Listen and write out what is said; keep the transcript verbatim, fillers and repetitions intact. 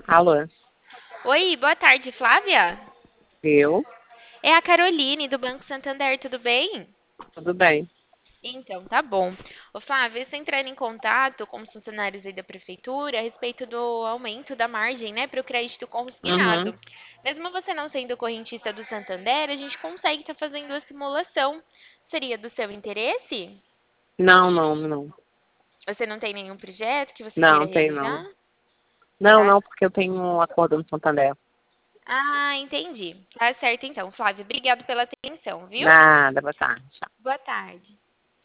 Alô, Oi, boa tarde, Flávia. eu? É a Caroline do Banco Santander, tudo bem? Tudo bem. Então, tá bom. Ô, Flávia, estou entrando em contato com os funcionários aí da prefeitura a respeito do aumento da margem, né, para o crédito Uhum. consignado. Mesmo você não sendo correntista do Santander, a gente consegue estar fazendo a simulação. Seria do seu interesse? Não, não, não. Você não tem nenhum projeto que você queira Não, tem não. realizar? Não, Tá. não, porque eu tenho um acordo no Santander. Ah, entendi. Tá certo então, Flávia. Obrigado pela atenção, viu? Nada, boa tarde. Boa tarde.